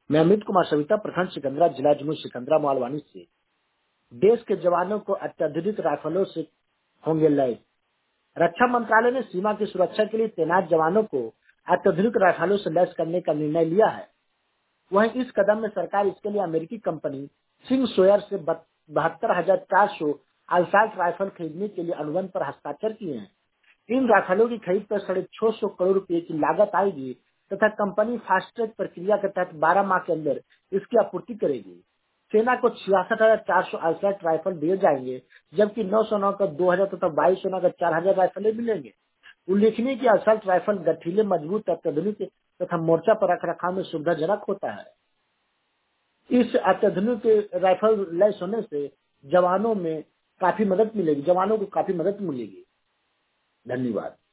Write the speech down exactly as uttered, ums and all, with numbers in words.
मैं अमित कुमार सविता, प्रखंड सिकंदरा, जिला जमुई सिकंदरा मालवानी से। देश के जवानों को अत्याधुनिक राइफलों से होंगे लैस। रक्षा मंत्रालय ने सीमा की सुरक्षा के लिए तैनात जवानों को अत्याधुनिक राइफलों से लैस करने का निर्णय लिया है। वहीं इस कदम में सरकार इसके लिए अमेरिकी कंपनी सिंग सोयर से बहत्तर हजार चार सौ अल्साल्ट राइफल खरीदने के लिए अनुबंध पर हस्ताक्षर किए हैं। इन राइफलों की खरीद पर साढ़े छह सौ करोड़ रुपए की लागत आएगी तथा कंपनी फास्ट ट्रैक प्रक्रिया के तहत बारह माह के अंदर इसकी आपूर्ति करेगी। सेना को छियासठ हजार चार सौ अड़सठ राइफल दिए जाएंगे, जबकि नौ सौ नौ का दो हजार तथा बाईस सौ नौ का चार हजार राइफलें मिलेंगे। उल्लेखनीय की असल्ट राइफल गठीले, मजबूत, अत्याधुनिक तथा मोर्चा पर रख रखाव में सुविधाजनक होता है। इस अत्याधुनिक राइफल लैस होने से जवानों में काफी मदद मिलेगी, जवानों को काफी मदद मिलेगी। धन्यवाद।